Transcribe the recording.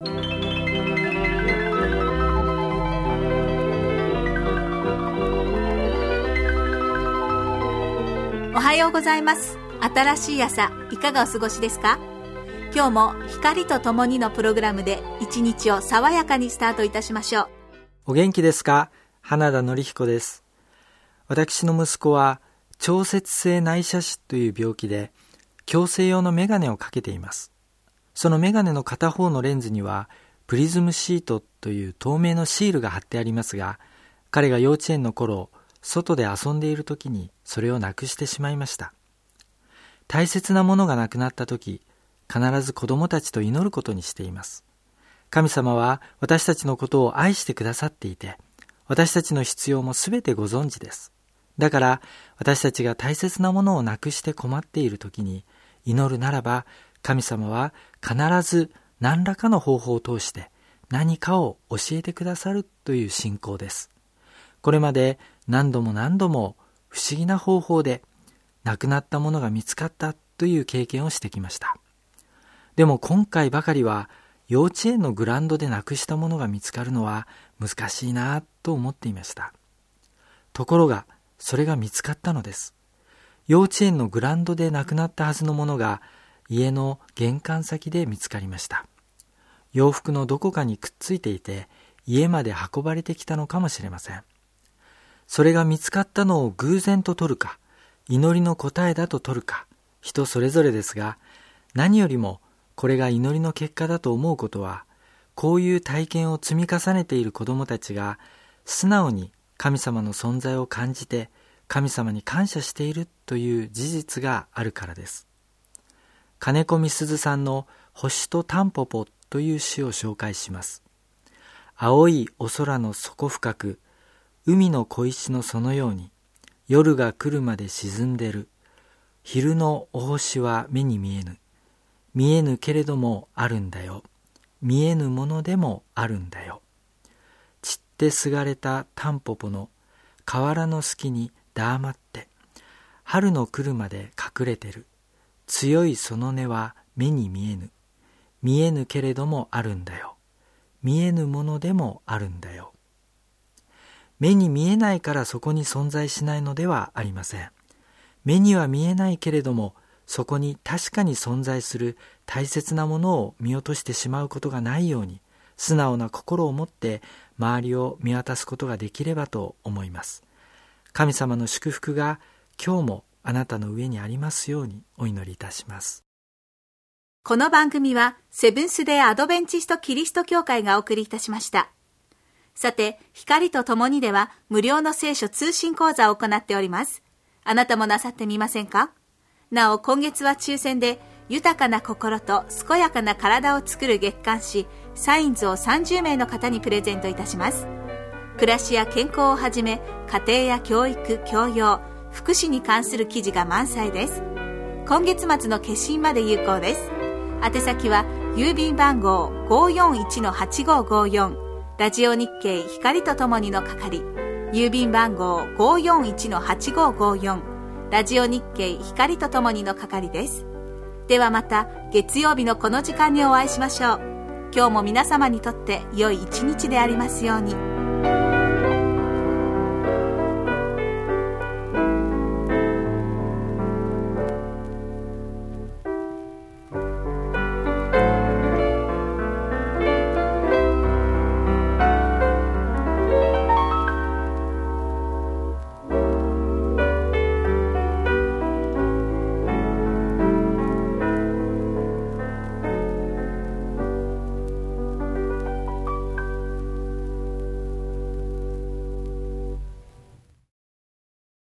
おはようございます。新しい朝、いかがお過ごしですか？今日も光とともにのプログラムで一日を爽やかにスタートいたしましょう。 お元気ですか？花田典彦です。私の息子は調節性内斜視という病気で矯正用のメガネをかけています。そのメガネの片方のレンズにはプリズムシートという透明のシールが貼ってありますが、彼が幼稚園の頃、外で遊んでいる時にそれをなくしてしまいました。大切なものがなくなった時、必ず子供たちと祈ることにしています。神様は私たちのことを愛してくださっていて、私たちの必要もすべてご存知です。だから私たちが大切なものをなくして困っている時に祈るならば、神様は必ず何らかの方法を通して何かを教えてくださるという信仰です。これまで何度も不思議な方法で亡くなったものが見つかったという経験をしてきました。でも今回ばかりは幼稚園のグラウンドでなくしたものが見つかるのは難しいなと思っていました。ところがそれが見つかったのです。幼稚園のグラウンドでなくなったはずのものが家の玄関先で見つかりました。洋服のどこかにくっついていて家まで運ばれてきたのかもしれません。それが見つかったのを偶然と取るか、祈りの答えだと取るか、人それぞれですが、何よりもこれが祈りの結果だと思うことは、こういう体験を積み重ねている子どもたちが素直に神様の存在を感じて神様に感謝しているという事実があるからです。金子みすずさんの星とタンポポという詩を紹介します。青いお空の底深く、海の小石のそのように、夜が来るまで沈んでる。昼のお星は目に見えぬ。見えぬけれどもあるんだよ。見えぬものでもあるんだよ。散ってすがれたタンポポの河原の隙に黙って、春の来るまで隠れてる。強いその根は目に見えぬ。見えぬけれどもあるんだよ。見えぬものでもあるんだよ。目に見えないからそこに存在しないのではありません。目には見えないけれども、そこに確かに存在する大切なものを見落としてしまうことがないように、素直な心を持って周りを見渡すことができればと思います。神様の祝福が今日もあなたの上にありますようにお祈りいたします。 この番組はセブンス・デー・アドベンチスト・キリスト教会がお送りいたしました。さて、光とともにでは無料の聖書通信講座を行っております。あなたもなさってみませんか？なお、今月は抽選で豊かな心と健やかな体を作る月刊誌サインズを30名の方にプレゼントいたします。暮らしや健康をはじめ、家庭や教育、教養、福祉に関する記事が満載です。今月末の決心まで有効です。宛先は郵便番号 541-8554 ラジオ日経光とともにの係、郵便番号 541-8554 ラジオ日経光とともにの係です。ではまた月曜日のこの時間にお会いしましょう。今日も皆様にとって良い一日でありますように。